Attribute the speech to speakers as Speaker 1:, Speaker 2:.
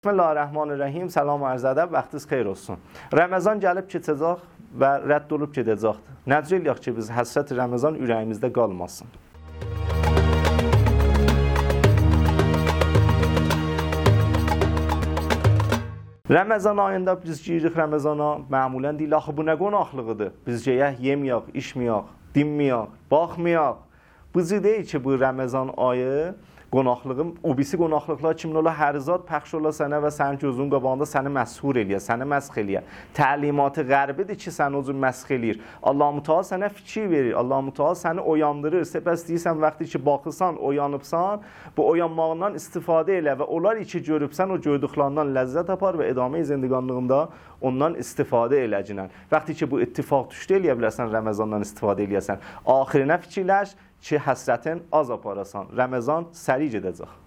Speaker 1: Bismillahirrahmanirrahim. Salam arz edib, vaxtınız xeyir olsun. Ramazan gəlib keçəcək və rədd olub gedəcəkdir. Necə eləyək ki, biz həsrət Ramazan ürəyimizdə qalmasın. Ramazan ayında biz giyirik Ramazana, məmulən deyil, axı bu nə qonaqlığıdır? Biz geyək, yeməyək, içməyək, dinməyək, baxmayaq. Bu deyil ki, bu Ramazan ayı qonaqlığım, o birisi qonaqlıqlar kimin ola, hər zat pəxş ola sənə və sənin gözünün qabağında səni məshur eləyə, səni məsx eləyə. Təlimatı qərbidir ki, səni o cür məsx eləyir. Allah-u Teala sənə fikir verir, Allah-u Teala səni oyandırır. Səbəs deyirsən, vaxtı ki, baxırsan, oyanıbsan, bu oyanmağından istifadə elə və onlar ki, görübsən, o gördüklərindən ləzzət apar və edamə-i zindiqanlığında ondan istifadə eləcəksən. Vaxtı ki, bu ittifaq düşdü eləyə bilərsən, Ramazandan istifadə eləyəsən. Axirinə fikirləş ki, həsrətin az aparasan. Ramazan səri gedəcək.